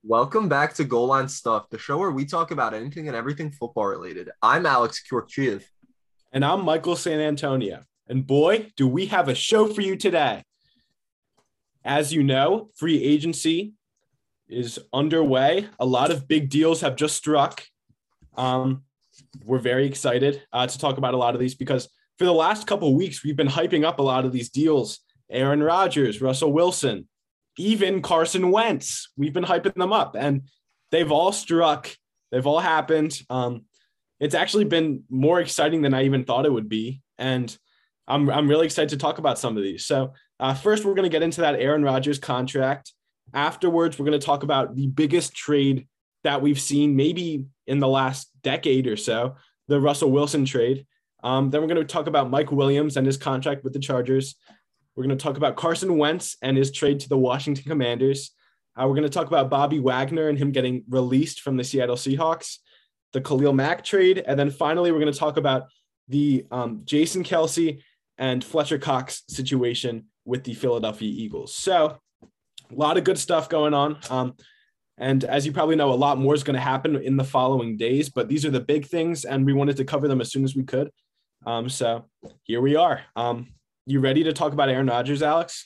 Welcome back to Goal Line Stuff, the show where we talk about anything and everything football related. I'm Alex Kyorkchiev. And I'm Michael San Antonio. And boy, do we have a show for you today. As you know, free agency is underway. A lot of big deals have just struck. We're very excited to talk about a lot of these because for the last couple of weeks, we've been hyping up a lot of these deals. Aaron Rodgers, Russell Wilson, even Carson Wentz. We've been hyping them up and they've all struck. They've all happened. It's actually been more exciting than I even thought it would be. And I'm really excited to talk about some of these. So first, we're going to get into that Aaron Rodgers contract. Afterwards, we're going to talk about the biggest trade that we've seen maybe in the last decade or so, the Russell Wilson trade. Then we're going to talk about Mike Williams and his contract with the Chargers. We're going to talk about Carson Wentz and his trade to the Washington Commanders. We're going to talk about Bobby Wagner and him getting released from the Seattle Seahawks, the Khalil Mack trade. And then finally, we're going to talk about the Jason Kelce and Fletcher Cox situation with the Philadelphia Eagles. So a lot of good stuff going on. And as you probably know, a lot more is going to happen in the following days, but these are the big things and we wanted to cover them as soon as we could. So here we are. You ready to talk about Aaron Rodgers, Alex?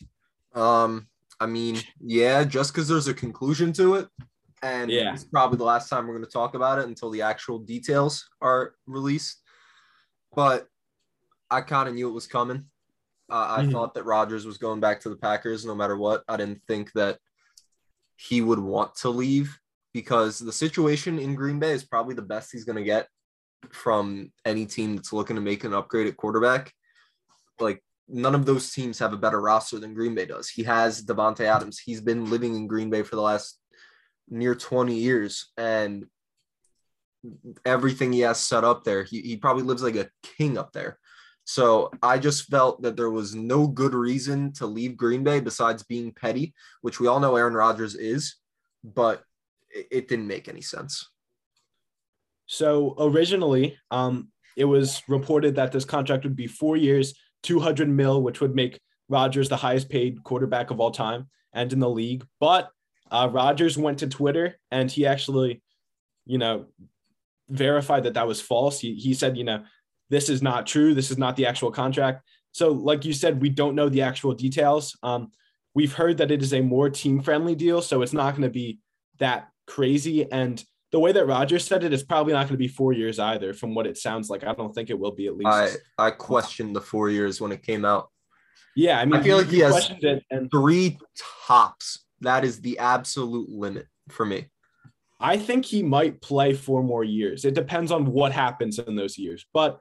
Yeah, just because there's a conclusion to it. And Yeah. It's probably the last time we're going to talk about it until the actual details are released. But I kind of knew it was coming. I thought that Rodgers was going back to the Packers no matter what. I didn't think that he would want to leave because the situation in Green Bay is probably the best he's going to get from any team that's looking to make an upgrade at quarterback. Like, none of those teams have a better roster than Green Bay does. He has Devontae Adams. He's been living in Green Bay for the last near 20 years, and everything he has set up there, he probably lives like a king up there. So I just felt that there was no good reason to leave Green Bay besides being petty, which we all know Aaron Rodgers is, but it didn't make any sense. So originally, it was reported that this contract would be 4 years, $200 million, which would make Rodgers the highest paid quarterback of all time and in the league. But Rodgers went to Twitter and he actually, verified that was false. He said, this is not true. This is not the actual contract. So like you said, we don't know the actual details. We've heard that it is a more team-friendly deal, so it's not going to be that crazy. And the way that Rodgers said it is probably not going to be 4 years either, from what it sounds like. I don't think it will be at least. I questioned the 4 years when it came out. Yeah, I mean, I feel like he has and three tops. That is the absolute limit for me. I think he might play 4 more years. It depends on what happens in those years. But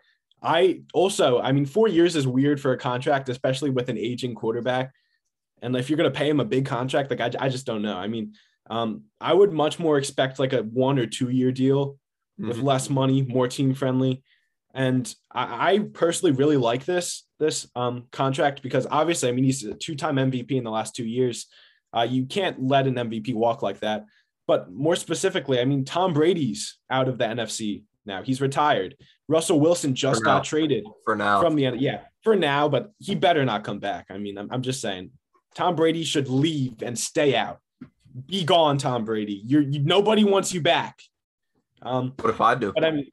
4 years is weird for a contract, especially with an aging quarterback. And if you're going to pay him a big contract, like I just don't know. I mean, I would much more expect like a 1 or 2 year deal with less money, more team friendly. And I personally really like this contract because obviously, I mean, he's a 2-time MVP in the last 2 years. You can't let an MVP walk like that. But more specifically, I mean, Tom Brady's out of the NFC now. He's retired. Russell Wilson just got traded for now. For now, but he better not come back. I mean, I'm just saying, Tom Brady should leave and stay out. Be gone, Tom Brady. Nobody wants you back. What if I do? But I mean,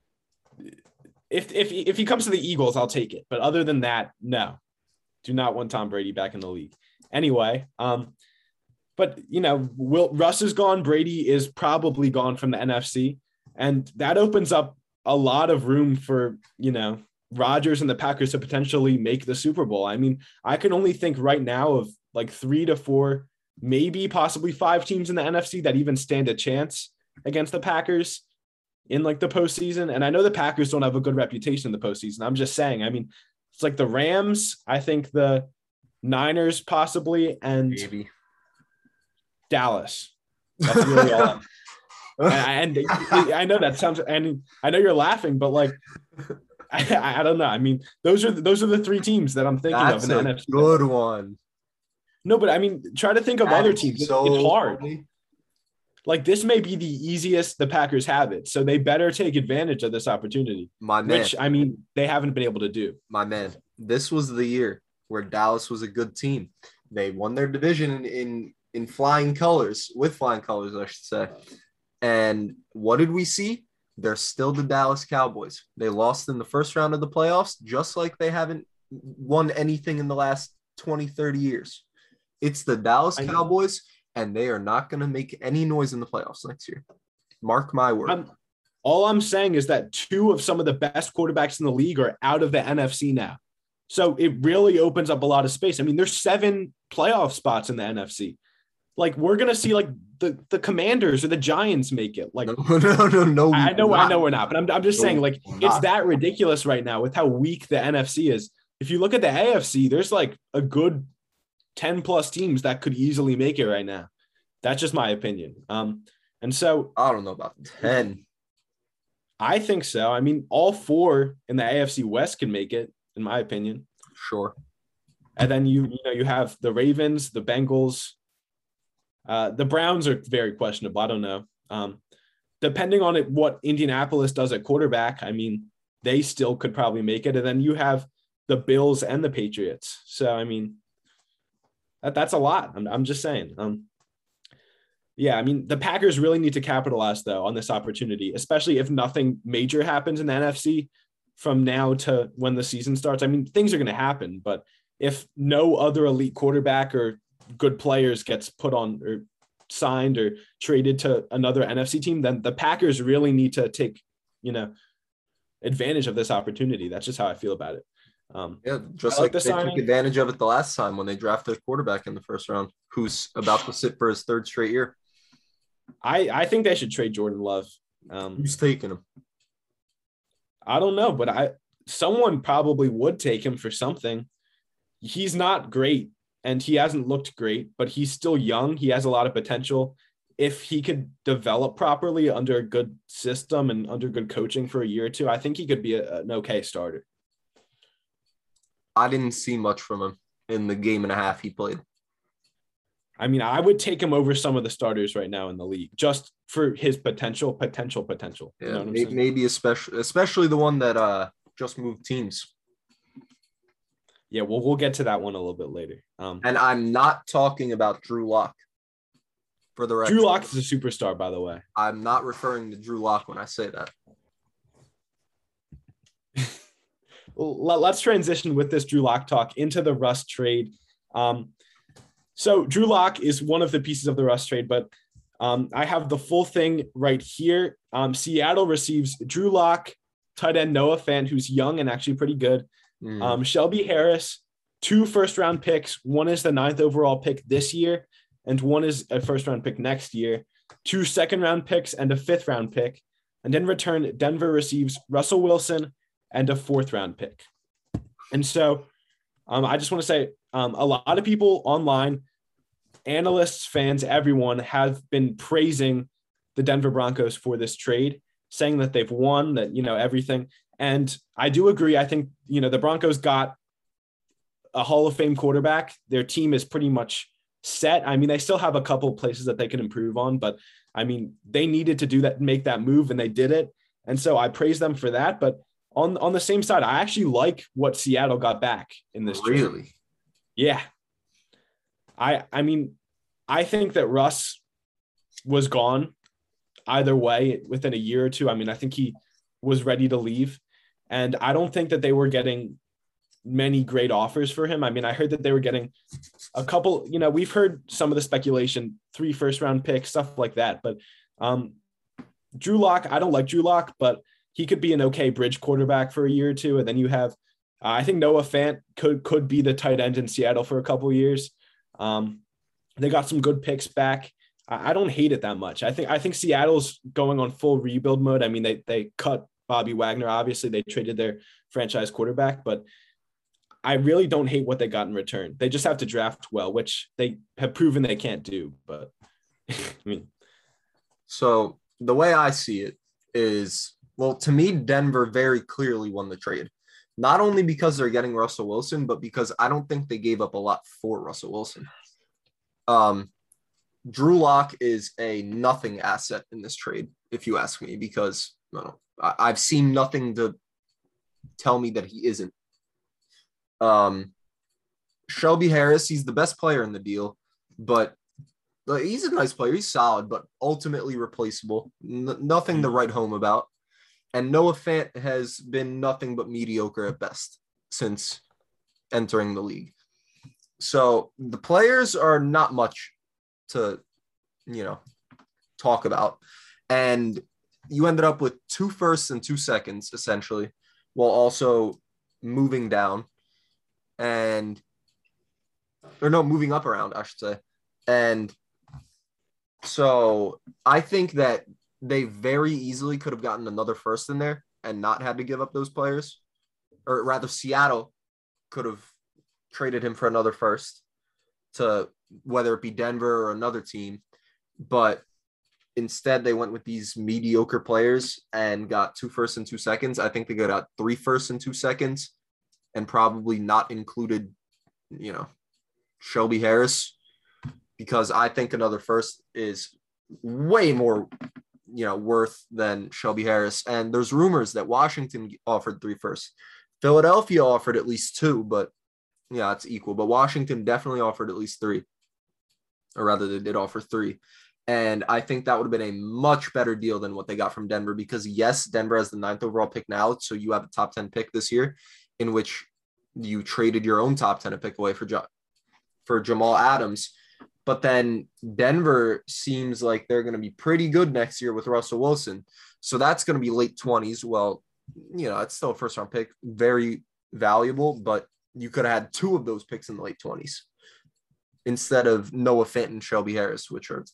if he comes to the Eagles, I'll take it. But other than that, no, do not want Tom Brady back in the league. Anyway, but Russ is gone. Brady is probably gone from the NFC, and that opens up a lot of room for Rodgers and the Packers to potentially make the Super Bowl. I mean, I can only think right now of like 3 to 4, maybe possibly 5 teams in the NFC that even stand a chance against the Packers in like the postseason. And I know the Packers don't have a good reputation in the postseason. I'm just saying, I mean, it's like the Rams, I think the Niners possibly, and maybe Dallas. That's really all. And I know that sounds, and I know you're laughing, but like, I don't know. I mean, those are the 3 teams that I'm thinking of in the NFC. Good one. No, but I mean, try to think of other teams. It's hard. Funny. Like, this may be the easiest the Packers have it, so they better take advantage of this opportunity. Which, I mean, they haven't been able to do. My man, this was the year where Dallas was a good team. They won their division in in flying colors, with flying colors, I should say. And what did we see? They're still the Dallas Cowboys. They lost in the first round of the playoffs, just like they haven't won anything in the last 20, 30 years. It's the Dallas Cowboys, and they are not going to make any noise in the playoffs next year. Mark my word. All I'm saying is that two of some of the best quarterbacks in the league are out of the NFC now. So it really opens up a lot of space. I mean, there's 7 playoff spots in the NFC. Like, we're going to see like the Commanders or the Giants make it. Like, no. I know we're not, but I'm just saying, like, it's that ridiculous right now with how weak the NFC is. If you look at the AFC, there's like a good 10 plus teams that could easily make it right now. That's just my opinion. And so I don't know about 10. I think so. I mean, all 4 in the AFC West can make it, in my opinion. Sure. And then you have the Ravens, the Bengals. The Browns are very questionable. I don't know. Depending on what Indianapolis does at quarterback, I mean, they still could probably make it. And then you have the Bills and the Patriots. So, I mean, that's a lot. I'm just saying. Yeah, I mean, the Packers really need to capitalize, though, on this opportunity, especially if nothing major happens in the NFC from now to when the season starts. I mean, things are going to happen, but if no other elite quarterback or good players gets put on or signed or traded to another NFC team, then the Packers really need to take, advantage of this opportunity. That's just how I feel about it. Just like they took advantage of it the last time when they drafted a quarterback in the first round who's about to sit for his 3rd straight year. I think they should trade Jordan Love. Who's taking him? I don't know, but someone probably would take him for something. He's not great and he hasn't looked great, but he's still young. He has a lot of potential. If he could develop properly under a good system and under good coaching for a year or two, I think he could be an okay starter. I didn't see much from him in the game and a half he played. I mean, I would take him over some of the starters right now in the league just for his potential. Yeah, you know maybe especially the one that just moved teams. Yeah, we'll get to that one a little bit later. And I'm not talking about Drew Lock. For the record, Drew Lock is a superstar, by the way. I'm not referring to Drew Lock when I say that. Well, let's transition with this Drew Lock talk into the Russ trade. So Drew Lock is one of the pieces of the Russ trade, but I have the full thing right here. Seattle receives Drew Lock, tight end Noah Fant, who's young and actually pretty good. Shelby Harris, 2 first-round picks. One is the 9th overall pick this year, and one is a first-round pick next year. 2 second-round picks and a 5th-round pick. And in return, Denver receives Russell Wilson and a 4th-round pick. And so I just want to say a lot of people online, analysts, fans, everyone have been praising the Denver Broncos for this trade, saying that they've won, that, everything. And I do agree. I think, the Broncos got a Hall of Fame quarterback. Their team is pretty much set. I mean, they still have a couple of places that they can improve on, but I mean, they needed to do that, make that move, and they did it. And so I praise them for that. But on the same side, I actually like what Seattle got back in this trade. Really? Yeah. I mean, I think that Russ was gone either way within a year or two. I mean, I think he was ready to leave. And I don't think that they were getting many great offers for him. I mean, I heard that they were getting a couple, we've heard some of the speculation, 3 first-round picks, stuff like that. But Drew Lock, I don't like Drew Lock, but he could be an okay bridge quarterback for a year or two. And then you have, I think Noah Fant could be the tight end in Seattle for a couple of years. They got some good picks back. I don't hate it that much. I think Seattle's going on full rebuild mode. I mean, they cut Bobby Wagner. Obviously, they traded their franchise quarterback, but I really don't hate what they got in return. They just have to draft well, which they have proven they can't do. But I mean, so the way I see it is, well, to me, Denver very clearly won the trade. Not only because they're getting Russell Wilson, but because I don't think they gave up a lot for Russell Wilson. Drew Lock is a nothing asset in this trade, if you ask me, because I've seen nothing to tell me that he isn't. Shelby Harris, he's the best player in the deal, but Like, he's a nice player. He's solid, but ultimately replaceable. Nothing to write home about. And Noah Fant has been nothing but mediocre at best since entering the league. So the players are not much to, talk about. And you ended up with 2 firsts and 2 seconds, essentially, while also moving down moving up around, I should say. And so I think that they very easily could have gotten another first in there and not had to give up those players. Or rather, Seattle could have traded him for another first to whether it be Denver or another team. But instead, they went with these mediocre players and got 2 firsts and 2 seconds. I think they got 3 firsts and 2 seconds and probably not included, Shelby Harris, because I think another first is way more, worth than Shelby Harris. And there's rumors that Washington offered 3 firsts. Philadelphia offered at least 2, but yeah, it's equal. But Washington definitely offered at least 3, or rather they did offer 3. And I think that would have been a much better deal than what they got from Denver, because yes, Denver has the 9th overall pick now. So you have a top 10 pick this year, in which you traded your own top 10 pick away for Jamal Adams. But then Denver seems like they're going to be pretty good next year with Russell Wilson. So that's going to be late 20s. Well, it's still a first round pick, very valuable, but you could have had 2 of those picks in the late 20s instead of Noah Fant and Shelby Harris, which are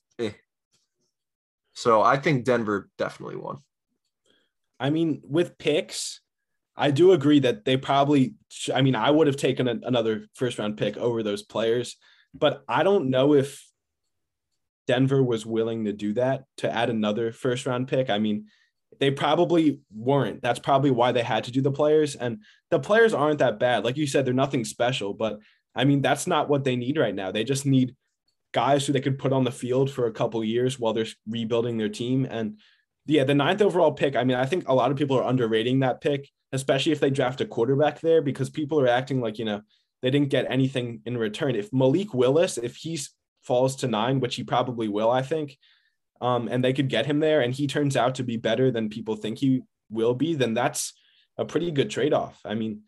So I think Denver definitely won. I mean, with picks, I do agree that they probably – I would have taken another first-round pick over those players, but I don't know if Denver was willing to do that, to add another first-round pick. I mean, they probably weren't. That's probably why they had to do the players, and the players aren't that bad. Like you said, they're nothing special, but, that's not what they need right now. They just need guys who they could put on the field for a couple of years while they're rebuilding their team. And, yeah, the 9th overall pick, I think a lot of people are underrating that pick, especially if they draft a quarterback there, because people are acting like, they didn't get anything in return. If Malik Willis, if he falls to 9, which he probably will, I think, and they could get him there and he turns out to be better than people think he will be, then that's a pretty good trade-off.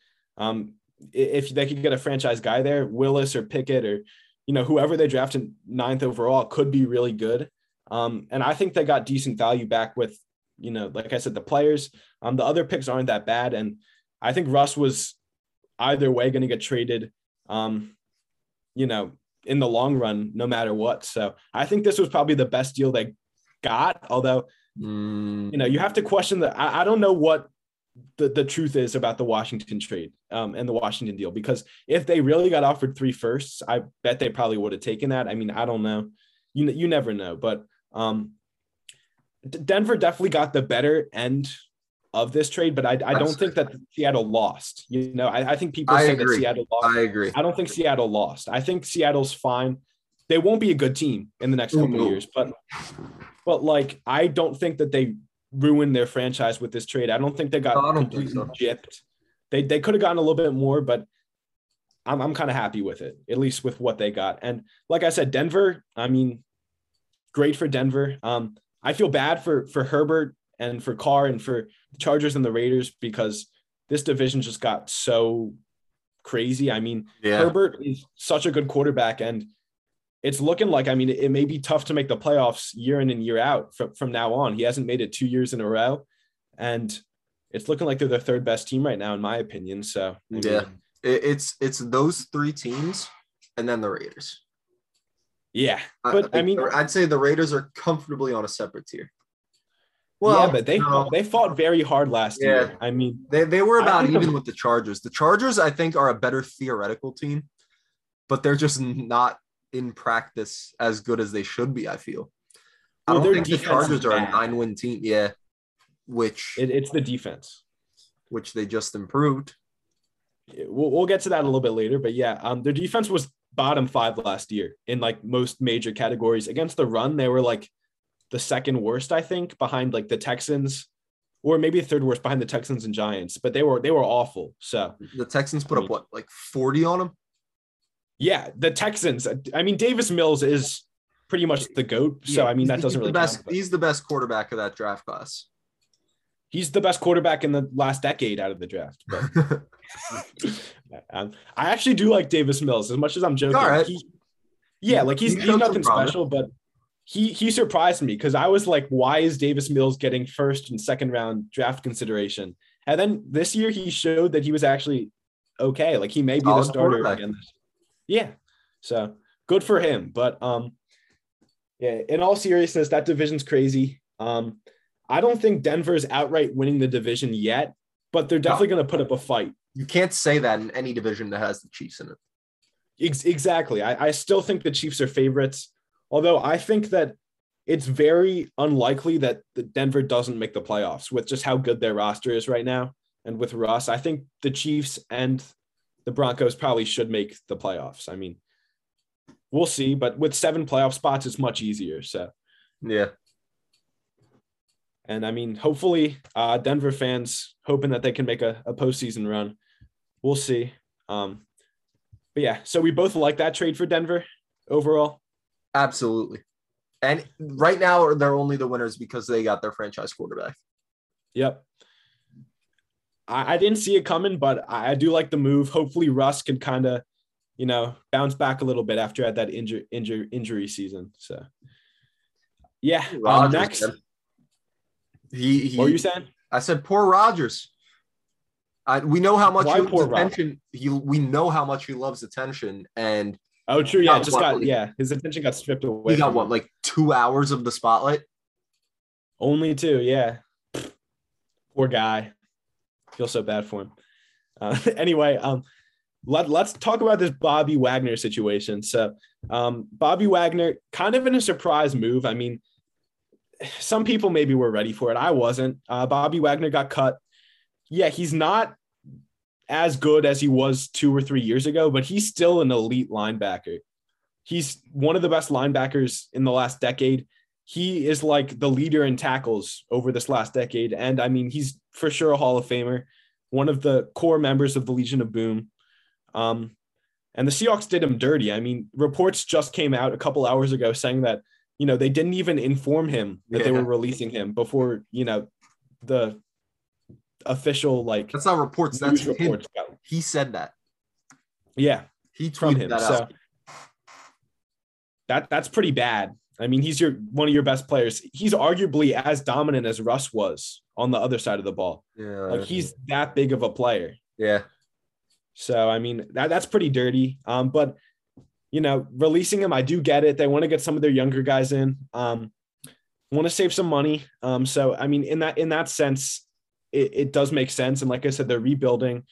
If they could get a franchise guy there, Willis or Pickett or, whoever they drafted 9th overall could be really good. And I think they got decent value back with, like I said, the players. The other picks aren't that bad. And I think Russ was either way going to get traded, in the long run, no matter what. So I think this was probably the best deal they got. Although, you have to question I don't know what the truth is about the Washington trade and the Washington deal, because if they really got offered 3 firsts, I bet they probably would have taken that. I don't know. You never know, but Denver definitely got the better end of this trade, but I don't think that Seattle lost. I think people say that Seattle lost. I agree. I don't think Seattle lost. I think Seattle's fine. They won't be a good team in the next couple of years, but I don't think that they ruined their franchise with this trade. I don't think they got completely gypped. They could have gotten a little bit more, but I'm kind of happy with it, at least with what they got. And like I said, Denver, great for Denver. I feel bad for Herbert and for Carr and for the Chargers and the Raiders, because this division just got so crazy. Herbert is such a good quarterback, and it's looking like, it may be tough to make the playoffs year in and year out from now on. He hasn't made it 2 years in a row, and it's looking like they're the 3rd best team right now, in my opinion. So it's those 3 teams and then the Raiders. Yeah, but I'd say the Raiders are comfortably on a separate tier. Well, yeah, but they fought very hard last year. They were about even with the Chargers. The Chargers, I think, are a better theoretical team, but they're just not in practice as good as they should be, I feel. I don't think the Chargers are a 9-win team. Yeah, which it's the defense, which they just improved. We'll get to that a little bit later, but yeah, their defense was bottom 5 last year in most major categories. Against the run, they were the 2nd worst, I think, behind the Texans, or maybe the 3rd worst behind the Texans and Giants. But they were awful. So the Texans put up 40 on them. Yeah, the Texans. Davis Mills is pretty much the GOAT. So, I mean, that doesn't really count. He's the best quarterback of that draft class. He's the best quarterback in the last decade out of the draft. But I actually do like Davis Mills as much as I'm joking. All right. He's nothing special, but he surprised me because I was like, why is Davis Mills getting first and second round draft consideration? And then this year he showed that he was actually okay. Like he may be the starter again. Yeah. So good for him. But yeah, in all seriousness, that division's crazy. I don't think Denver's outright winning the division yet, but they're definitely going to put up a fight. You can't say that in any division that has the Chiefs in it. Exactly. I still think the Chiefs are favorites, although I think that it's very unlikely that the Denver doesn't make the playoffs with just how good their roster is right now. And with Russ, I think the Chiefs and the Broncos probably should make the playoffs. I mean, we'll see, but with 7 playoff spots, it's much easier. So, yeah. And I mean, hopefully Denver fans hoping that they can make a postseason run. We'll see. But yeah, so we both like that trade for Denver overall. Absolutely. And right now they're only the winners because they got their franchise quarterback. Yep. I didn't see it coming, but I do like the move. Hopefully Russ can kind of, bounce back a little bit after that injury season. So yeah. Next. What were you saying? I said poor Rodgers. We know how much he loves attention. We know how much he loves attention, and true. Yeah, his attention got stripped away. He got like 2 hours of the spotlight. Only 2, yeah. Poor guy. Feel so bad for him. Anyway, let's talk about this Bobby Wagner situation. So, Bobby Wagner, kind of in a surprise move. I mean, some people maybe were ready for it. I wasn't. Bobby Wagner got cut. Yeah, he's not as good as he was 2 or 3 years ago, but he's still an elite linebacker. He's one of the best linebackers in the last decade. He is like the leader in tackles over this last decade. And I mean, he's for sure a Hall of Famer, one of the core members of the Legion of Boom. And the Seahawks did him dirty. I mean, reports just came out a couple hours ago saying that, they didn't even inform him that they were releasing him before, the official, that's not reports. That's reports. He said that. Yeah. He tweeted that out. So that's pretty bad. I mean, he's one of your best players. He's arguably as dominant as Russ was on the other side of the ball. Yeah. He's that big of a player. Yeah. So, I mean, that's pretty dirty. But releasing him, I do get it. They want to get some of their younger guys in, want to save some money. So, I mean, in that sense, it does make sense. And like I said, they're rebuilding.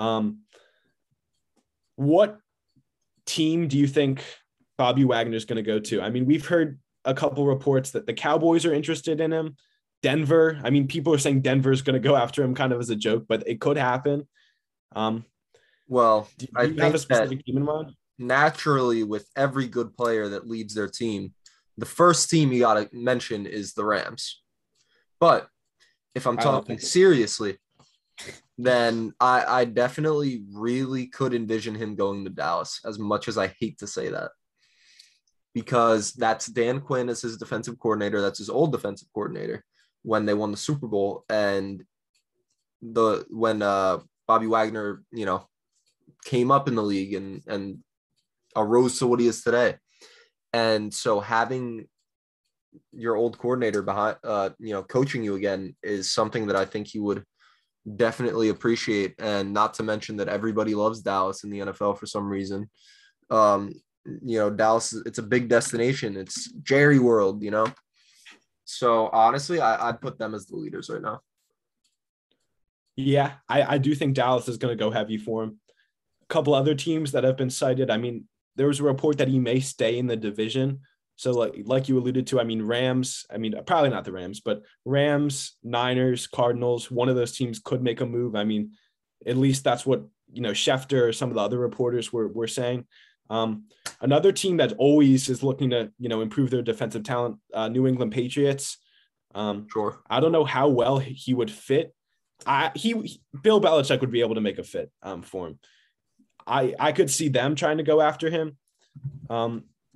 What team do you think Bobby Wagner is going to go to? I mean, we've heard a couple reports that the Cowboys are interested in him. Denver. I mean, people are saying Denver is going to go after him kind of as a joke, but it could happen. Well, do you have a specific team in mind? Naturally, with every good player that leads their team, the first team you got to mention is the Rams. But if I'm talking seriously, then I definitely really could envision him going to Dallas, as much as I hate to say that. Because that's Dan Quinn as his defensive coordinator. That's his old defensive coordinator when they won the Super Bowl. And when Bobby Wagner, came up in the league and arose to what he is today. And so having your old coordinator behind, coaching you again is something that I think he would definitely appreciate. And not to mention that everybody loves Dallas in the NFL for some reason. Dallas, it's a big destination. It's Jerry World, So honestly, I'd put them as the leaders right now. Yeah, I do think Dallas is going to go heavy for him. A couple other teams that have been cited. I mean, there was a report that he may stay in the division. So like you alluded to, I mean, Rams, I mean, probably not the Rams, but Rams, Niners, Cardinals, one of those teams could make a move. I mean, at least that's what, Schefter or some of the other reporters were saying. Another team that always is looking to, improve their defensive talent, New England Patriots. Sure. I don't know how well he would fit. Bill Belichick would be able to make a fit for him. I could see them trying to go after him.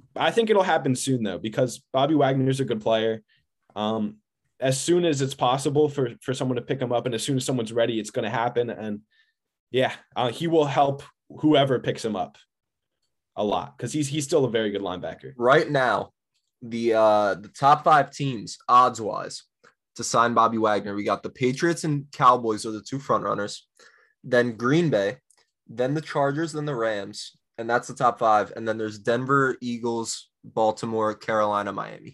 I think it'll happen soon, though, because Bobby Wagner's a good player. As soon as it's possible for someone to pick him up and as soon as someone's ready, it's going to happen. And yeah, he will help whoever picks him up a lot because he's still a very good linebacker. Right now, the top 5 teams, odds-wise, to sign Bobby Wagner, we got the Patriots and Cowboys are the 2 front runners, then Green Bay, then the Chargers, then the Rams, and that's the top 5. And then there's Denver, Eagles, Baltimore, Carolina, Miami.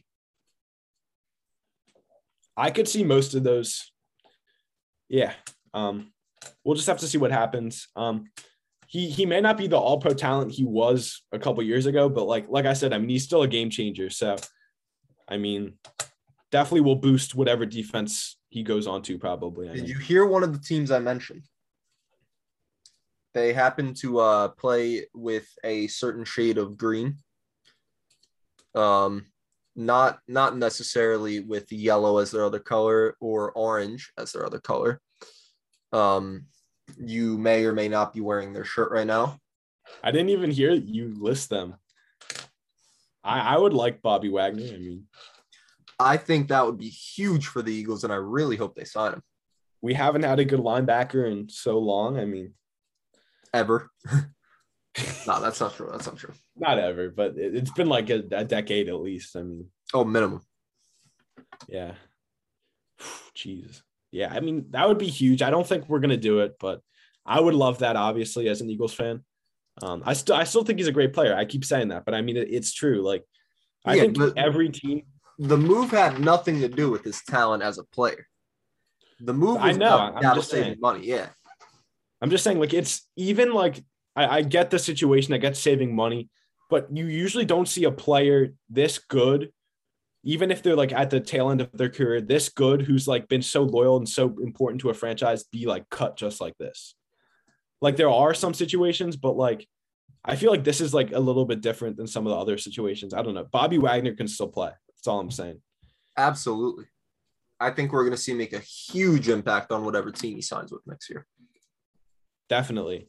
I could see most of those. Yeah. We'll just have to see what happens. He may not be the all-pro talent he was a couple years ago, but like I said, I mean, he's still a game changer. So, I mean, definitely will boost whatever defense he goes on to probably. Did you hear one of the teams I mentioned? They happen to play with a certain shade of green. Not necessarily with yellow as their other color or orange as their other color. You may or may not be wearing their shirt right now. I didn't even hear you list them. I would like Bobby Wagner. I mean, I think that would be huge for the Eagles, and I really hope they sign him. We haven't had a good linebacker in so long. I mean, ever. No, that's not true. That's not true. Not ever, but it's been like a decade at least. I mean, minimum. Yeah. Jeez. Yeah, I mean, that would be huge. I don't think we're going to do it, but I would love that, obviously, as an Eagles fan. I still think he's a great player. I keep saying that, but I mean, it's true. Like, I think every team. The move had nothing to do with his talent as a player. The move was about saving money. Yeah. I'm just saying, like, it's even like, I get the situation. I get saving money, but you usually don't see a player this good, even if they're like at the tail end of their career, this good, who's like been so loyal and so important to a franchise, be like cut just like this. Like there are some situations, but like I feel like this is like a little bit different than some of the other situations. I don't know. Bobby Wagner can still play. That's all I'm saying. Absolutely. I think we're going to see him make a huge impact on whatever team he signs with next year. Definitely.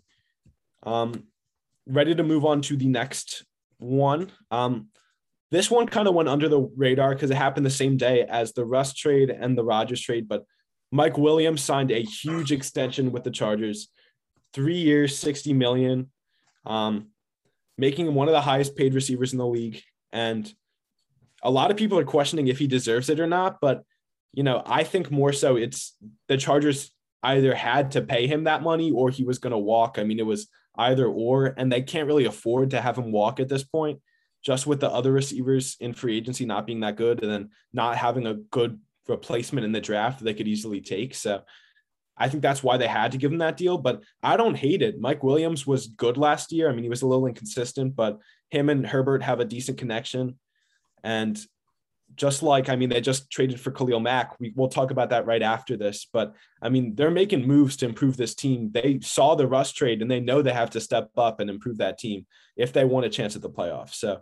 Ready to move on to the next one. This one kind of went under the radar because it happened the same day as the Russ trade and the Rodgers trade, but Mike Williams signed a huge extension with the Chargers, 3 years, $60 million, making him one of the highest paid receivers in the league. And a lot of people are questioning if he deserves it or not, but you know, I think more so it's the Chargers either had to pay him that money or he was going to walk. I mean, it was either or, and they can't really afford to have him walk at this point, just with the other receivers in free agency not being that good and then not having a good replacement in the draft they could easily take. So I think that's why they had to give him that deal, but I don't hate it. Mike Williams was good last year. I mean, he was a little inconsistent, but him and Herbert have a decent connection. And just like, I mean, they just traded for Khalil Mack. We'll talk about that right after this, but I mean, they're making moves to improve this team. They saw the Russ trade and they know they have to step up and improve that team if they want a chance at the playoffs. So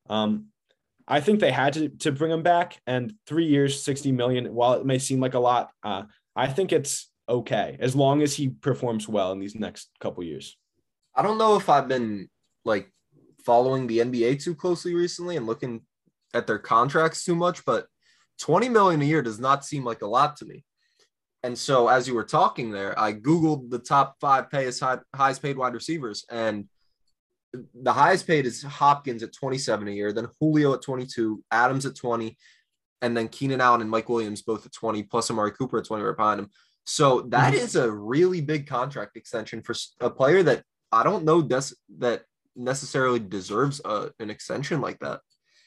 I think they had to bring him back, and 3 years, $60 million, while it may seem like a lot, I think it's okay as long as he performs well in these next couple years. I don't know if I've been like following the NBA too closely recently and looking at their contracts too much, but $20 million a year does not seem like a lot to me. And so as you were talking there, I Googled the top 5 highest paid wide receivers, and the highest paid is Hopkins at 27 a year, then Julio at 22, Adams at 20, and then Keenan Allen and Mike Williams both at 20, plus Amari Cooper at 20 right behind him. So that is a really big contract extension for a player that I don't know that necessarily deserves an extension like that.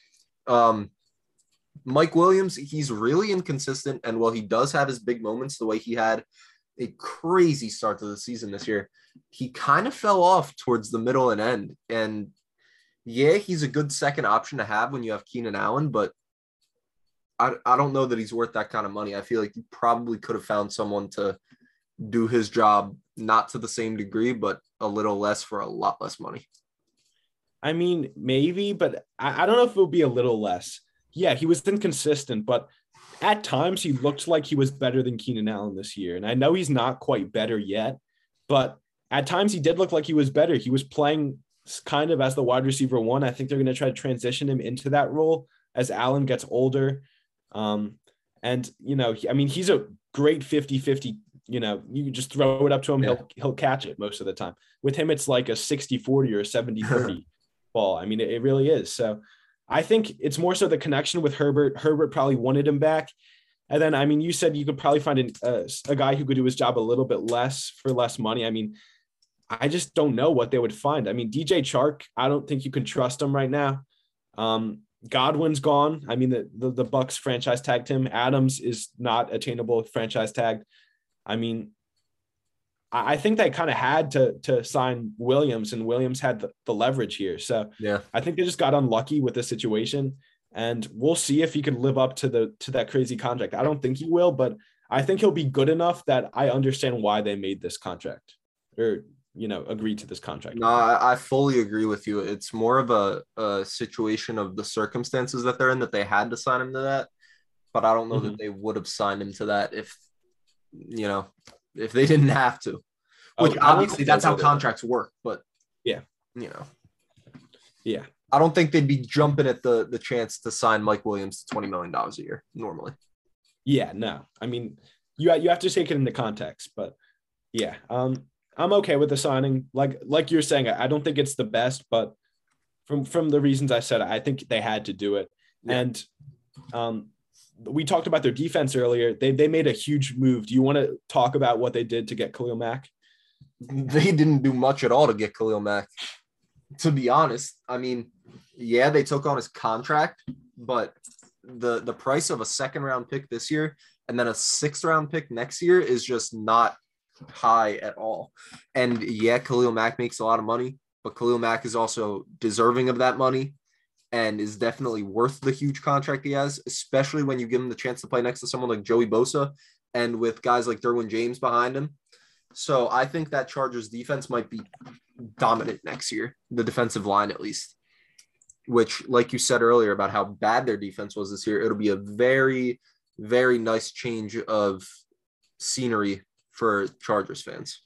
Mike Williams, he's really inconsistent, and while he does have his big moments, the way he had a crazy start to the season this year, he kind of fell off towards the middle and end. And yeah, he's a good second option to have when you have Keenan Allen, but I don't know that he's worth that kind of money. I feel like you probably could have found someone to do his job, not to the same degree, but a little less for a lot less money. I mean, maybe, but I don't know if it would be a little less. Yeah, he was inconsistent, but at times he looked like he was better than Keenan Allen this year. And I know he's not quite better yet, but at times he did look like he was better. He was playing kind of as the wide receiver one. I think they're going to try to transition him into that role as Allen gets older. And, I mean, he's a great 50-50, you can just throw it up to him. Yeah. He'll catch it most of the time. With him, it's like a 60-40 or a 70-30 ball. I mean, it really is. So I think it's more so the connection with Herbert. Herbert probably wanted him back. And then, I mean, you said you could probably find a guy who could do his job a little bit less for less money. I mean, I just don't know what they would find. I mean, DJ Chark, I don't think you can trust him right now. Godwin's gone. I mean, the Bucks franchise tagged him. Adams is not attainable franchise tag. I mean, I think they kind of had to sign Williams, and Williams had the leverage here. So yeah, I think they just got unlucky with the situation, and we'll see if he can live up to that crazy contract. I don't think he will, but I think he'll be good enough that I understand why they made this contract or, agreed to this contract. No, I fully agree with you. It's more of a situation of the circumstances that they're in that they had to sign him to that, but I don't know that they would have signed him to that if they didn't have to, which obviously that's how contracts work. But yeah, I don't think they'd be jumping at the chance to sign Mike Williams to $20 million a year normally. Yeah, no, I mean, you have to take it into context, but yeah, I'm okay with the signing. Like you're saying, I don't think it's the best, but from the reasons I said, I think they had to do it. Yeah. And we talked about their defense earlier. They made a huge move. Do you want to talk about what they did to get Khalil Mack? They didn't do much at all to get Khalil Mack, to be honest. I mean, yeah, they took on his contract, but the price of a second-round pick this year and then a sixth-round pick next year is just not high at all. And yeah, Khalil Mack makes a lot of money, but Khalil Mack is also deserving of that money and is definitely worth the huge contract he has, especially when you give him the chance to play next to someone like Joey Bosa and with guys like Derwin James behind him. So I think that Chargers defense might be dominant next year, the defensive line at least, which, like you said earlier about how bad their defense was this year, it'll be a very, very nice change of scenery for Chargers fans.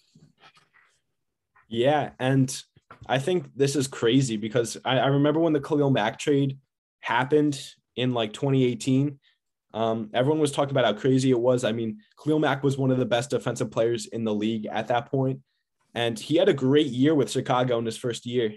Yeah, and I think this is crazy because I remember when the Khalil Mack trade happened in like 2018, everyone was talking about how crazy it was. I mean, Khalil Mack was one of the best defensive players in the league at that point, and he had a great year with Chicago in his first year.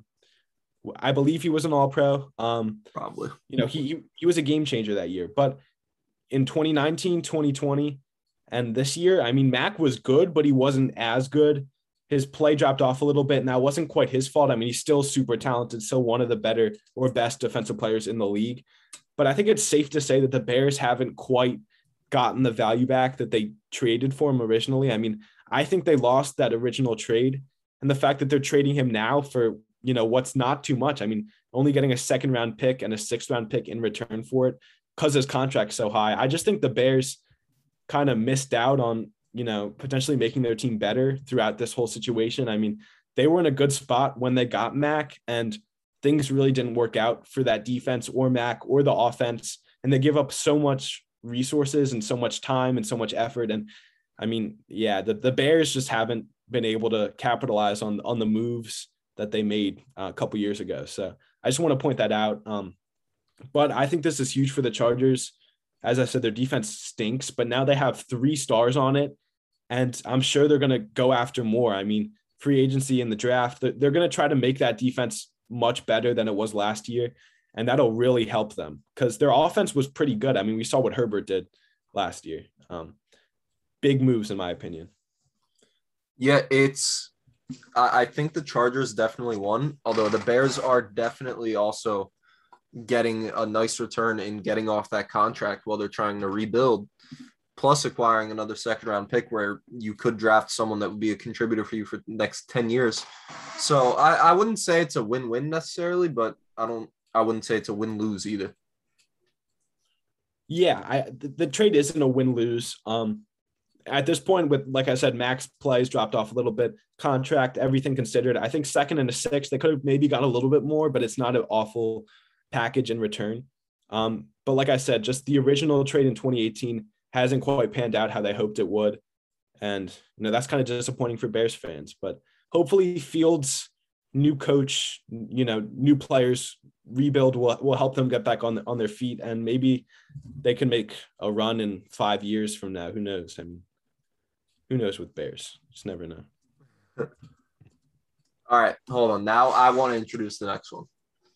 I believe he was an All-Pro. Probably. He was a game changer that year. But in 2019, 2020, and this year, I mean, Mack was good, but he wasn't as good. His play dropped off a little bit, and that wasn't quite his fault. I mean, he's still super talented, still one of the better or best defensive players in the league. But I think it's safe to say that the Bears haven't quite gotten the value back that they traded for him originally. I mean, I think they lost that original trade, and the fact that they're trading him now for, what's not too much. I mean, only getting a second-round pick and a sixth-round pick in return for it because his contract's so high. I just think the Bears kind of missed out on, potentially making their team better throughout this whole situation. I mean, they were in a good spot when they got Mack, and things really didn't work out for that defense or Mack or the offense. And they give up so much resources and so much time and so much effort. And I mean, yeah, the Bears just haven't been able to capitalize on the moves that they made a couple years ago. So I just want to point that out. But I think this is huge for the Chargers. As I said, their defense stinks, but now they have 3 stars on it, and I'm sure they're going to go after more. I mean, free agency in the draft, they're going to try to make that defense much better than it was last year, and that'll really help them because their offense was pretty good. I mean, we saw what Herbert did last year. Big moves, in my opinion. Yeah, I think the Chargers definitely won, although the Bears are definitely also getting a nice return in getting off that contract while they're trying to rebuild, plus acquiring another second-round pick where you could draft someone that would be a contributor for you for the next 10 years. So I wouldn't say it's a win-win necessarily, but I wouldn't say it's a win-lose either. Yeah, the trade isn't a win-lose. At this point, with, like I said, Max plays dropped off a little bit, contract, everything considered, I think second and a sixth, they could have maybe got a little bit more, but it's not an awful package in return. But like I said, just the original trade in 2018 hasn't quite panned out how they hoped it would. And, that's kind of disappointing for Bears fans, but hopefully Fields new coach, new players, rebuild will help them get back on their feet, and maybe they can make a run in 5 years from now. Who knows? I mean, who knows with Bears? Just never know. All right, hold on. Now I want to introduce the next one.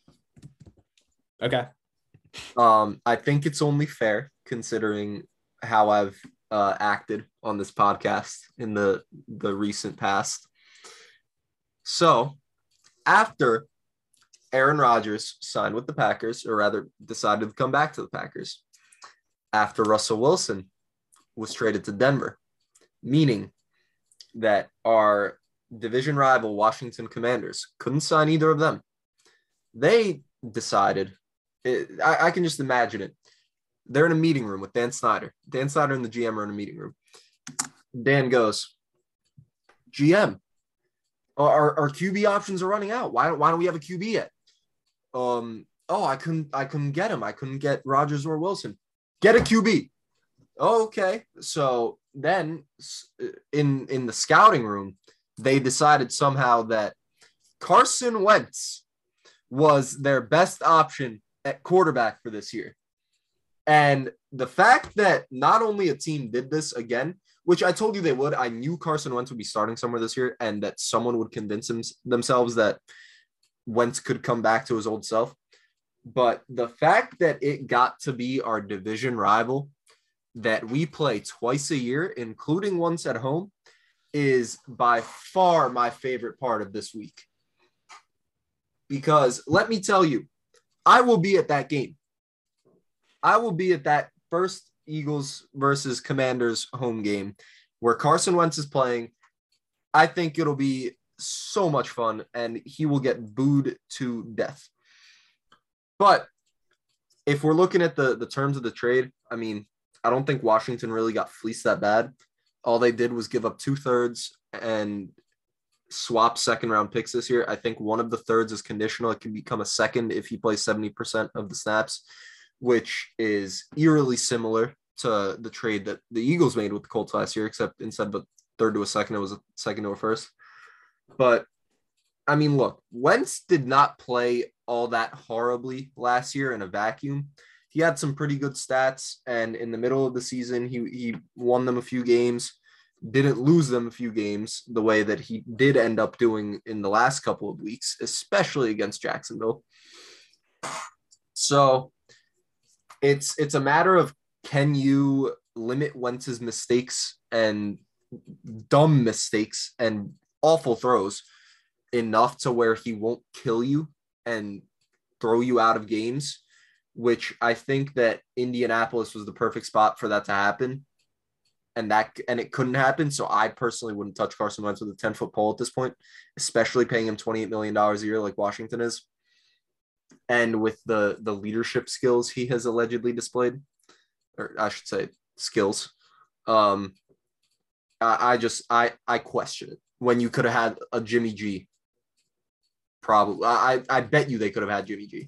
Okay. I think it's only fair considering how I've acted on this podcast in the recent past. So, after Aaron Rodgers signed with the Packers, or rather decided to come back to the Packers, after Russell Wilson was traded to Denver, meaning that our division rival Washington Commanders couldn't sign either of them. They decided, I can just imagine it. They're in a meeting room with Dan Snyder. Dan Snyder and the GM are in a meeting room. Dan goes, GM, our QB options are running out. Why don't we have a QB yet? I couldn't get him. I couldn't get Rodgers or Wilson. Get a QB. Oh, okay. So then in the scouting room, they decided somehow that Carson Wentz was their best option at quarterback for this year. And the fact that not only a team did this again, which I told you they would, I knew Carson Wentz would be starting somewhere this year and that someone would convince themselves that Wentz could come back to his old self. But the fact that it got to be our division rival that we play twice a year, including once at home, is by far my favorite part of this week. Because let me tell you, I will be at that game. I will be at that first Eagles versus Commanders home game where Carson Wentz is playing. I think it'll be so much fun, and he will get booed to death. But if we're looking at the terms of the trade, I mean, I don't think Washington really got fleeced that bad. All they did was give up 2/3 and swap second-round picks this year. I think one of the thirds is conditional. It can become a second if he plays 70% of the snaps, which is eerily similar to the trade that the Eagles made with the Colts last year, except instead of a third to a second, it was a second to a first. But, I mean, look, Wentz did not play all that horribly last year in a vacuum. He had some pretty good stats, and in the middle of the season, he won them a few games, didn't lose them a few games the way that he did end up doing in the last couple of weeks, especially against Jacksonville. So it's a matter of, can you limit Wentz's mistakes and dumb mistakes and awful throws enough to where he won't kill you and throw you out of games, which I think that Indianapolis was the perfect spot for that to happen. And it couldn't happen. So I personally wouldn't touch Carson Wentz with a 10-foot pole at this point, especially paying him $28 million a year like Washington is. And with the leadership skills he has allegedly displayed, or I should say skills, I question it. When you could have had a Jimmy G, probably. I bet you they could have had Jimmy G.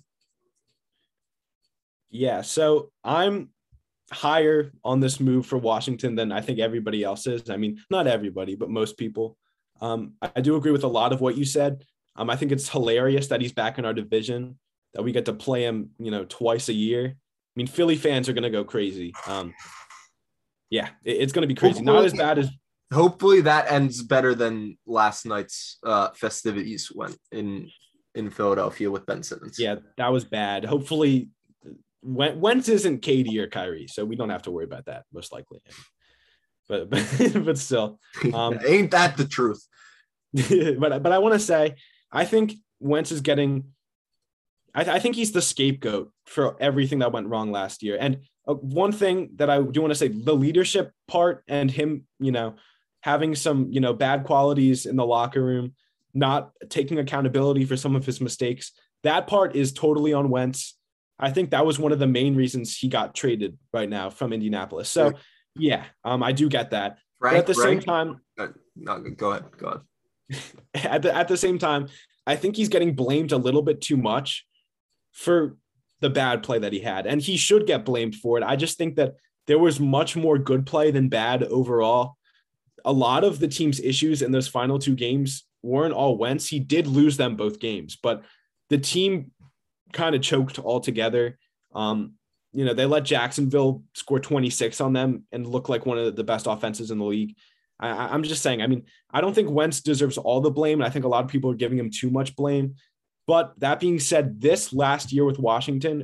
Yeah, so I'm higher on this move for Washington than I think everybody else is. I mean, not everybody, but most people. I do agree with a lot of what you said. I think it's hilarious that he's back in our division, that we get to play him, twice a year. I mean, Philly fans are going to go crazy. Yeah, it's going to be crazy. Not as bad as. Hopefully that ends better than last night's festivities went in Philadelphia with Ben Simmons. Yeah, that was bad. Hopefully Wentz isn't KD or Kyrie, so we don't have to worry about that, most likely. But still. Ain't that the truth? But I want to say, I think Wentz is getting – I think he's the scapegoat for everything that went wrong last year. And one thing that I do want to say, the leadership part and him, having some, bad qualities in the locker room, not taking accountability for some of his mistakes, that part is totally on Wentz. I think that was one of the main reasons he got traded right now from Indianapolis. So, yeah, I do get that. But at the same time, no, go ahead. At the same time, I think he's getting blamed a little bit too much for the bad play that he had, and he should get blamed for it. I just think that there was much more good play than bad overall. A lot of the team's issues in those final two games weren't all Wentz. He did lose them both games, but the team kind of choked altogether. They let Jacksonville score 26 on them and look like one of the best offenses in the league. I'm just saying, I mean, I don't think Wentz deserves all the blame. And I think a lot of people are giving him too much blame. But that being said, this 1 year with Washington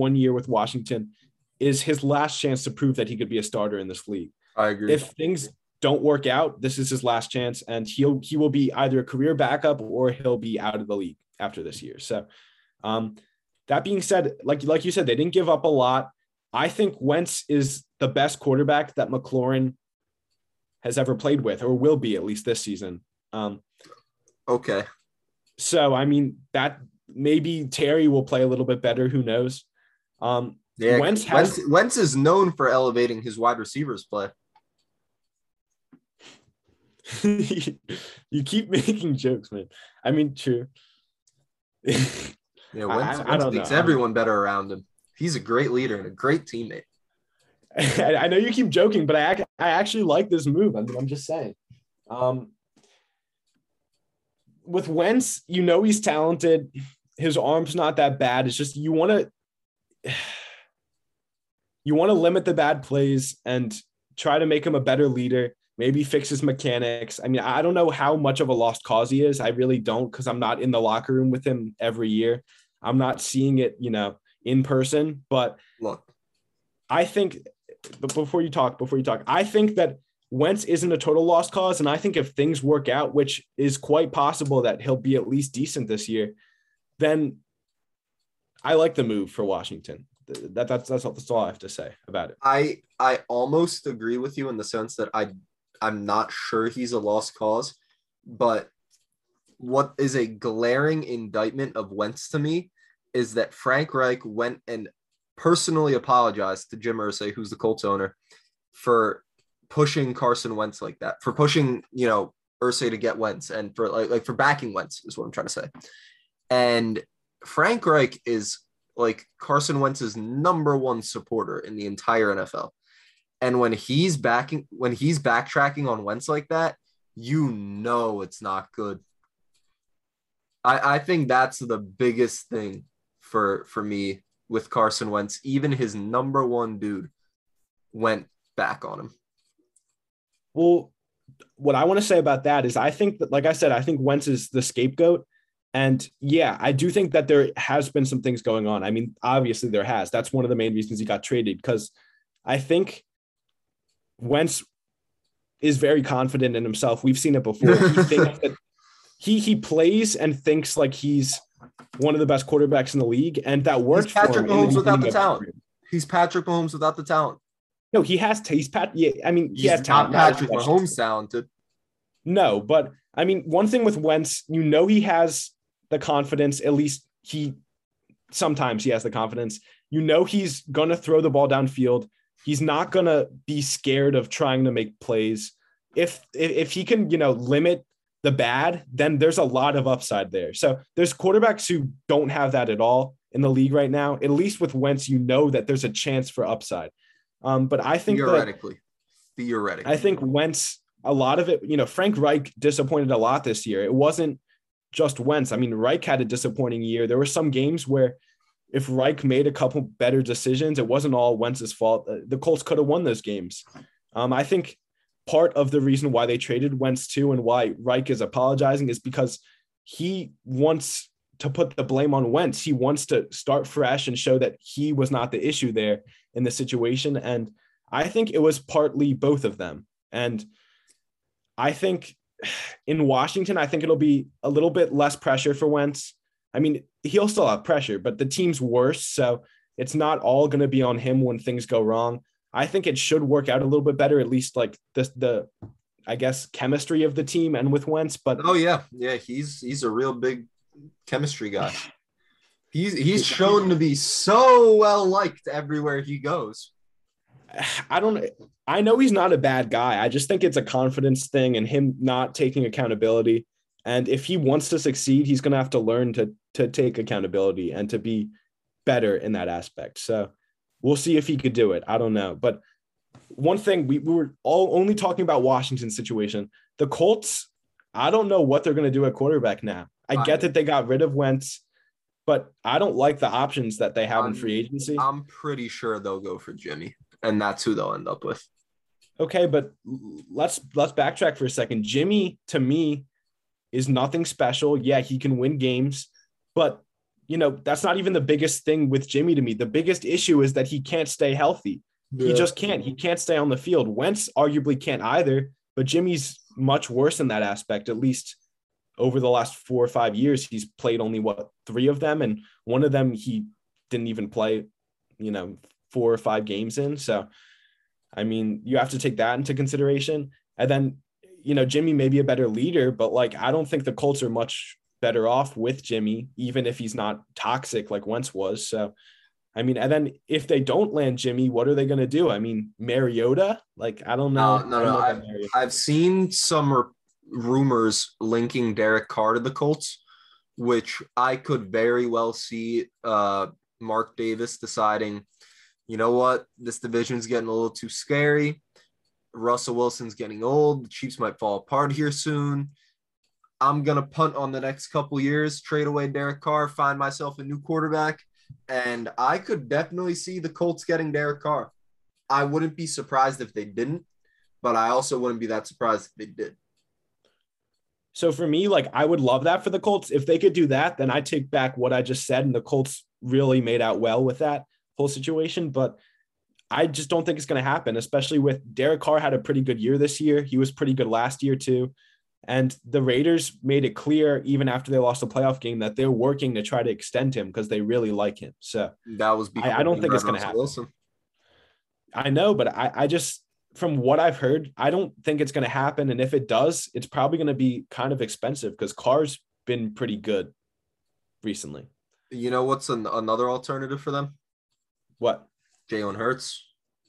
is his last chance to prove that he could be a starter in this league. I agree. If things don't work out, this is his last chance, and he will be either a career backup or he'll be out of the league after this year. So that being said, like you said, they didn't give up a lot. I think Wentz is the best quarterback that McLaurin has ever played with, or will be at least this season. Okay. So, I mean, that maybe Terry will play a little bit better. Who knows? Wentz is known for elevating his wide receivers play. You keep making jokes, man. I mean, true. Wentz makes everyone better around him. He's a great leader and a great teammate. I know you keep joking, but I actually like this move. I mean, I'm just saying. With Wentz, he's talented. His arm's not that bad. It's just you want to limit the bad plays and try to make him a better leader. Maybe fix his mechanics. I mean, I don't know how much of a lost cause he is. I really don't, because I'm not in the locker room with him every year. I'm not seeing it, in person. But look, I think, but before you talk, I think that Wentz isn't a total lost cause. And I think if things work out, which is quite possible that he'll be at least decent this year, then I like the move for Washington. That's all I have to say about it. I almost agree with you in the sense that I'm not sure he's a lost cause, but what is a glaring indictment of Wentz to me is that Frank Reich went and personally apologized to Jim Irsay, who's the Colts owner, for pushing Carson Wentz like that, for pushing, Irsay to get Wentz, and for like for backing Wentz is what I'm trying to say. And Frank Reich is like Carson Wentz's number one supporter in the entire NFL. And when he's backtracking on Wentz like that, it's not good. I think that's the biggest thing for me with Carson Wentz. Even his number one dude went back on him. Well, what I want to say about that is I think that, like I said, I think Wentz is the scapegoat. And yeah, I do think that there has been some things going on. I mean, obviously there has. That's one of the main reasons he got traded, because I think Wentz is very confident in himself. We've seen it before. He thinks that he plays and thinks like he's one of the best quarterbacks in the league, and that worked. He's Patrick Mahomes without the talent. He's Patrick Mahomes without the talent. No, he has. He's Pat. Yeah, I mean, he has talent. Patrick Mahomes talented. No, but I mean, one thing with Wentz, he has the confidence. At least sometimes he has the confidence. He's gonna throw the ball downfield. He's not gonna be scared of trying to make plays. If he can, limit the bad, then there's a lot of upside there. So there's quarterbacks who don't have that at all in the league right now. At least with Wentz, that there's a chance for upside. But I think theoretically, I think Wentz, a lot of it, Frank Reich disappointed a lot this year. It wasn't just Wentz. I mean, Reich had a disappointing year. There were some games where if Reich made a couple better decisions, it wasn't all Wentz's fault. The Colts could have won those games. I think part of the reason why they traded Wentz too, and why Reich is apologizing, is because he wants to put the blame on Wentz. He wants to start fresh and show that he was not the issue there in the situation. And I think it was partly both of them. And I think in Washington, I think it'll be a little bit less pressure for Wentz. I mean, he'll still have pressure, but the team's worse. So it's not all going to be on him when things go wrong. I think it should work out a little bit better, at least like the I guess, chemistry of the team and with Wentz. But yeah, he's a real big chemistry guy. He's shown to be so well liked everywhere he goes. I know he's not a bad guy. I just think it's a confidence thing and him not taking accountability. And if he wants to succeed, he's going to have to learn to take accountability and to be better in that aspect. So we'll see if he could do it. I don't know. But one thing, we were all only talking about Washington's situation. The Colts, I don't know what they're going to do at quarterback now. I get that they got rid of Wentz, but I don't like the options that they have in free agency. I'm pretty sure they'll go for Jimmy, and that's who they'll end up with. Okay, but let's backtrack for a second. Jimmy, to me, is nothing special. Yeah, he can win games, but that's not even the biggest thing with Jimmy to me. The biggest issue is that he can't stay healthy. Yeah. He just can't. He can't stay on the field. Wentz arguably can't either, but Jimmy's much worse in that aspect. At least over the last 4 or 5 years, he's played only 3 of them, and one of them he didn't even play, 4 or 5 games in. So, I mean, you have to take that into consideration. And then, Jimmy may be a better leader, but I don't think the Colts are much better off with Jimmy, even if he's not toxic like Wentz was. So, I mean, and then if they don't land Jimmy, what are they going to do? I mean, Mariota? I don't know. No. I've seen some rumors linking Derek Carr to the Colts, which I could very well see Mark Davis deciding, you know what, this division's getting a little too scary. Russell Wilson's getting old. The Chiefs might fall apart here soon. I'm going to punt on the next couple years, trade away Derek Carr, find myself a new quarterback. And I could definitely see the Colts getting Derek Carr. I wouldn't be surprised if they didn't, but I also wouldn't be that surprised if they did. So for me, I would love that for the Colts. If they could do that, then I take back what I just said, and the Colts really made out well with that whole situation. But I just don't think it's going to happen, especially with Derek Carr had a pretty good year this year. He was pretty good last year too. And the Raiders made it clear, even after they lost the playoff game, that they're working to try to extend him because they really like him. So that was I don't think it's going to happen. Wilson. I know, but I just, from what I've heard, I don't think it's going to happen. And if it does, it's probably going to be kind of expensive because Carr's been pretty good recently. You know what's another alternative for them? What? Jalen Hurts.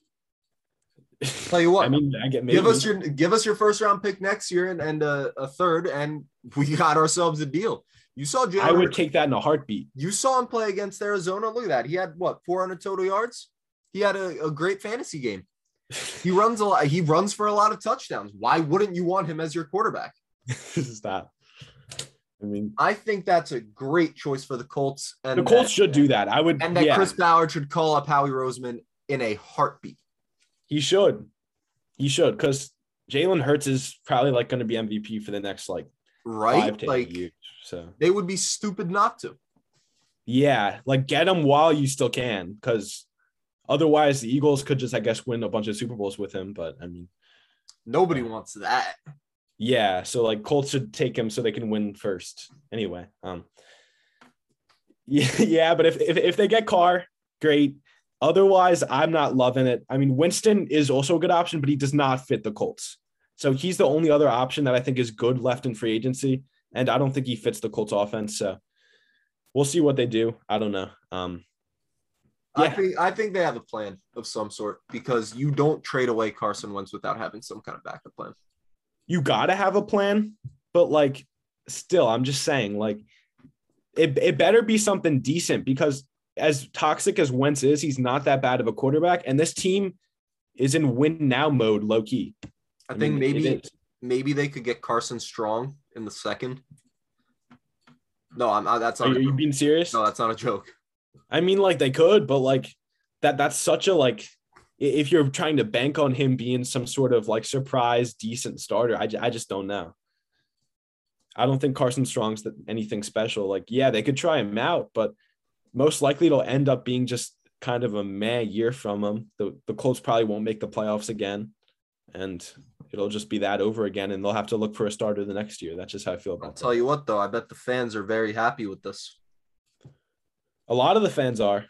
Tell you what, I mean, give us your first round pick next year and a third, and we got ourselves a deal. You saw Jalen. I would take that in a heartbeat. You saw him play against Arizona. Look at that. He had 400 total yards. He had a great fantasy game. He runs a lot. He runs for a lot of touchdowns. Why wouldn't you want him as your quarterback? Stop. I mean, I think that's a great choice for the Colts. And the Colts should do that. Chris Ballard should call up Howie Roseman in a heartbeat. He should, because Jalen Hurts is probably going to be MVP for the next 5 to 8 years. So they would be stupid not to. Yeah, get him while you still can, because otherwise the Eagles could just, I guess, win a bunch of Super Bowls with him. But I mean, nobody wants that. Yeah, so Colts should take him so they can win first. Anyway, yeah, but if they get Carr, great. Otherwise, I'm not loving it. I mean, Winston is also a good option, but he does not fit the Colts. So he's the only other option that I think is good left in free agency, and I don't think he fits the Colts offense. So we'll see what they do. I don't know. I think they have a plan of some sort, because you don't trade away Carson Wentz without having some kind of backup plan. You got to have a plan, but still, I'm just saying, it better be something decent, because as toxic as Wentz is, he's not that bad of a quarterback, and this team is in win now mode, low key. I think maybe they could get Carson Strong in the second. No, that's not. Are you being serious? No, that's not a joke. I mean, they could, but that's such a if you're trying to bank on him being some sort of surprise decent starter, I just don't know. I don't think Carson Strong's anything special. Yeah, they could try him out, but most likely it'll end up being just kind of a meh year from him. The Colts probably won't make the playoffs again, and it'll just be that over again, and they'll have to look for a starter the next year. That's just how I feel about I'll tell you what, though, I bet the fans are very happy with this. A lot of the fans are.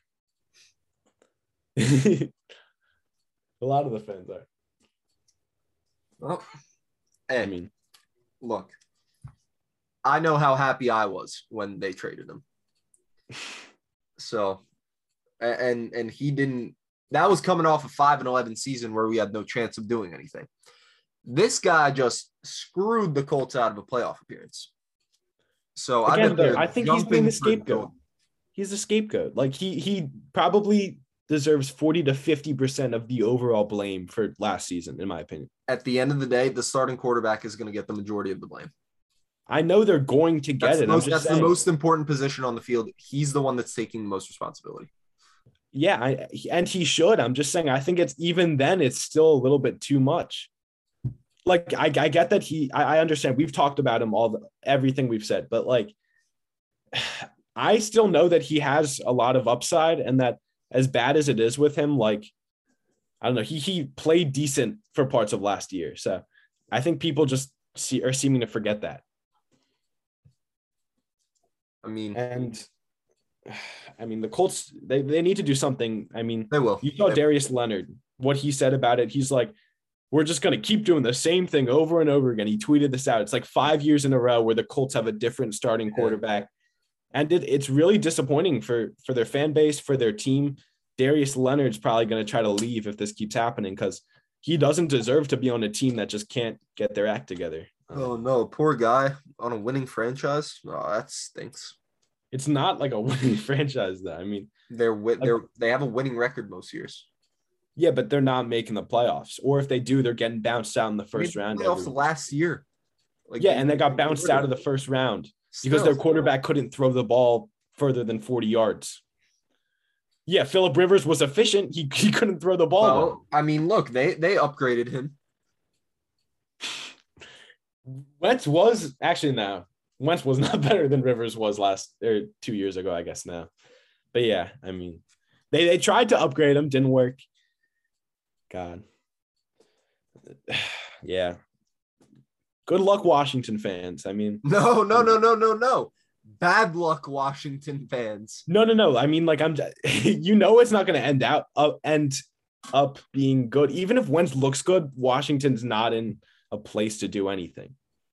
A lot of the fans are. Well, hey, look, I know how happy I was when they traded him. So, and he didn't. That was coming off a 5-11 season where we had no chance of doing anything. This guy just screwed the Colts out of a playoff appearance. So I think he's being the scapegoat. He's a scapegoat. He probably deserves 40 to 50% of the overall blame for last season, in my opinion. At the end of the day, the starting quarterback is going to get the majority of the blame. I know they're going to get it. I'm just That's saying. the most important position on the field. He's the one that's taking the most responsibility. Yeah, and he should. I'm just saying, I think it's even then, it's still a little bit too much. Like, I get that I understand. We've talked about him everything we've said, but like, I still know that he has a lot of upside, and that as bad as it is with him, like, I don't know, he played decent for parts of last year. So I think people just are seeming to forget that. I mean, the Colts, they need to do something. I mean, they will. You saw Darius Leonard, what he said about it. He's like, we're just going to keep doing the same thing over and over again. He tweeted this out. It's like 5 years in a row where the Colts have a different starting quarterback. And it's really disappointing for their fan base, for their team. Darius Leonard's probably going to try to leave if this keeps happening, because he doesn't deserve to be on a team that just can't get their act together. Oh, no. Poor guy on a winning franchise. Oh, that stinks. It's not like a winning franchise, though. I mean, they have a winning record most years. Yeah, but they're not making the playoffs. Or if they do, they're getting bounced out in the first round. Playoffs last year. And they got bounced out of the first round because their quarterback couldn't throw the ball further than 40 yards. Yeah, Phillip Rivers was efficient. He couldn't throw the ball. Well, I mean, look, they upgraded him. Wentz was not better than Rivers was 2 years ago, I guess now. But yeah, I mean, they tried to upgrade him, didn't work. God. Yeah. Good luck, Washington fans. I mean, no. Bad luck, Washington fans. No. I mean, like, it's not going to end up being good. Even if Wentz looks good, Washington's not in a place to do anything.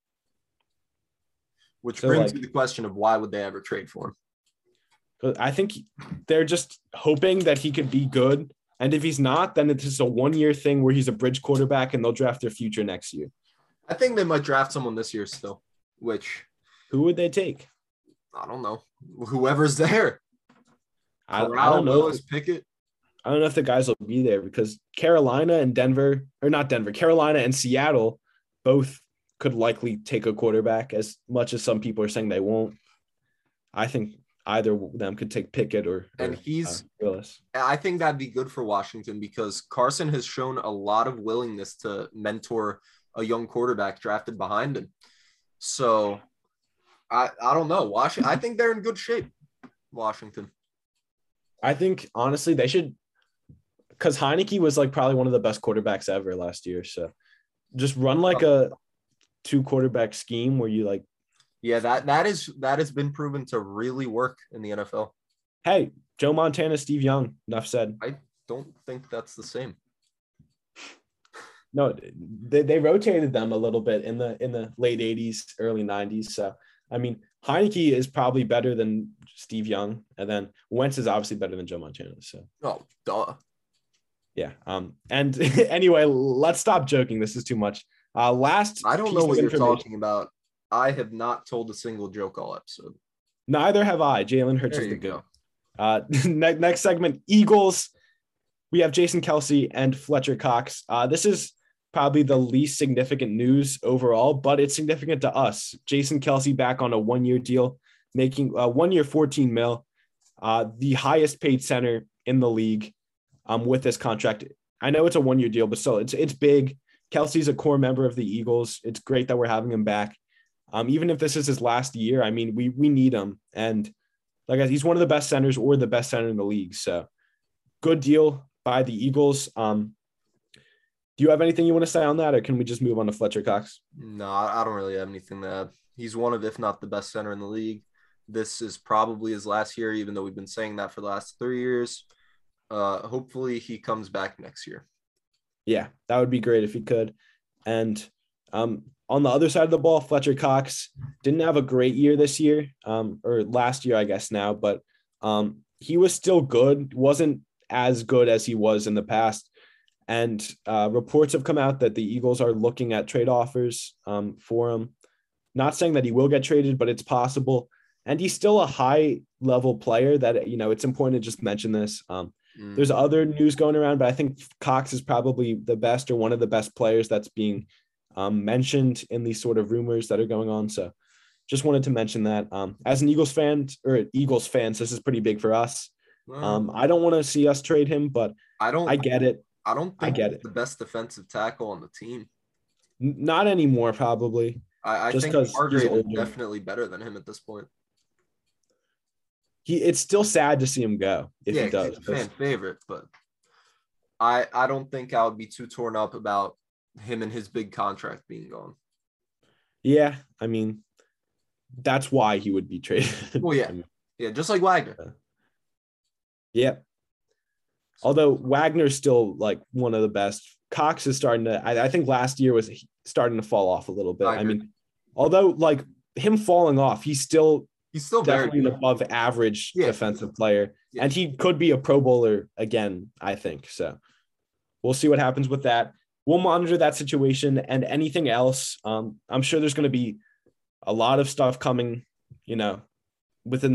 Which brings me to the question of why would they ever trade for him? I think they're just hoping that he could be good. And if he's not, then it's just a 1-year thing where he's a bridge quarterback and they'll draft their future next year. I think they might draft someone this year still, Who would they take? I don't know. Whoever's there. I don't know. Pickett. I don't know if the guys will be there because Carolina and Seattle both could likely take a quarterback, as much as some people are saying they won't. I think either of them could take Pickett or Willis. I think that'd be good for Washington because Carson has shown a lot of willingness to mentor a young quarterback drafted behind him. So I don't know. I think they're in good shape, Washington. I think, honestly, they should, because Heineke was like probably one of the best quarterbacks ever last year. So just run like a 2-quarterback scheme where you like. Yeah, that has been proven to really work in the NFL. Hey, Joe Montana, Steve Young, enough said. I don't think that's the same. No, they rotated them a little bit in the late 80s, early 90s. So, I mean, Heineke is probably better than Steve Young, and then Wentz is obviously better than Joe Montana. So, oh, duh. Yeah. And anyway, let's stop joking. This is too much. I don't know what you're talking about. I have not told a single joke all episode. Neither have I. Jalen Hurts is the good. Next segment, Eagles. We have Jason Kelce and Fletcher Cox. This is probably the least significant news overall, but it's significant to us. Jason Kelce back on a 1-year deal, making 1 year, $14 million, the highest paid center in the league with this contract. I know it's a 1-year deal, but still, it's big. Kelce's a core member of the Eagles. It's great that we're having him back. Even if this is his last year, I mean, we need him. And like he's one of the best centers or the best center in the league. So good deal by the Eagles. Do you have anything you want to say on that, or can we just move on to Fletcher Cox? No, I don't really have anything to add. He's one of, if not the best center in the league. This is probably his last year, even though we've been saying that for the last 3 years. Hopefully he comes back next year. Yeah, that would be great if he could. And on the other side of the ball, Fletcher Cox didn't have a great year this year, or last year, I guess now, but he was still good. Wasn't as good as he was in the past. And reports have come out that the Eagles are looking at trade offers for him. Not saying that he will get traded, but it's possible. And he's still a high-level player that, it's important to just mention this. There's other news going around, but I think Cox is probably the best or one of the best players that's being mentioned in these sort of rumors that are going on. So just wanted to mention that as an Eagles fans, this is pretty big for us. I don't want to see us trade him, but I get it. I don't think he's the best defensive tackle on the team. Not anymore, probably. I think Hargrave is definitely better than him at this point. It's still sad to see him go if he does. He's a fan favorite, but I don't think I would be too torn up about him and his big contract being gone. Yeah, I mean, that's why he would be traded. Well, yeah. Yeah, just like Wagner. Yeah. Although Wagner's still like one of the best. Cox is starting to, I think last year was starting to fall off a little bit. I mean, although like him falling off, he's still definitely an above average defensive player. Yeah. And he could be a Pro Bowler again, I think. So we'll see what happens with that. We'll monitor that situation and anything else. I'm sure there's going to be a lot of stuff coming, within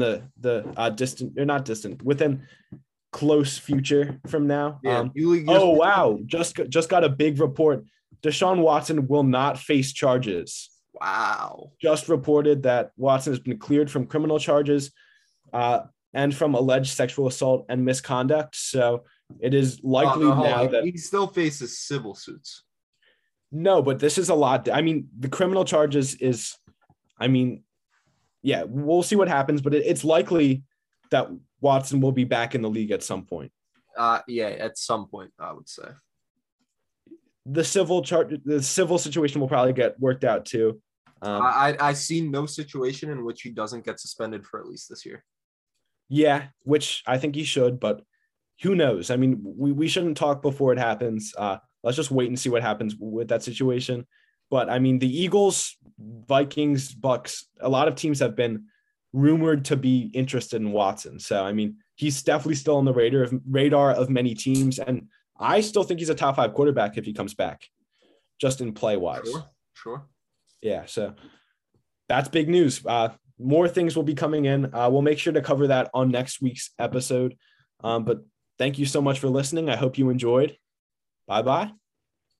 within close future from now. Yeah, wow. Just got a big report. Deshaun Watson will not face charges. Wow. Just reported that Watson has been cleared from criminal charges and from alleged sexual assault and misconduct. So it is likely now that he still faces civil suits. No, but this is a lot. I mean, the criminal charges is, we'll see what happens, but it's likely that Watson will be back in the league at some point. At some point, I would say. The civil situation will probably get worked out too. I see no situation in which he doesn't get suspended for at least this year. Yeah, which I think he should, but who knows? I mean, we shouldn't talk before it happens. Let's just wait and see what happens with that situation. But I mean, the Eagles, Vikings, Bucks, a lot of teams have been rumored to be interested in Watson. So, I mean, he's definitely still on the radar of many teams. And I still think he's a top 5 quarterback if he comes back, just in play wise. Sure. Yeah. So that's big news. More things will be coming in. We'll make sure to cover that on next week's episode. But thank you so much for listening. I hope you enjoyed. Bye-bye.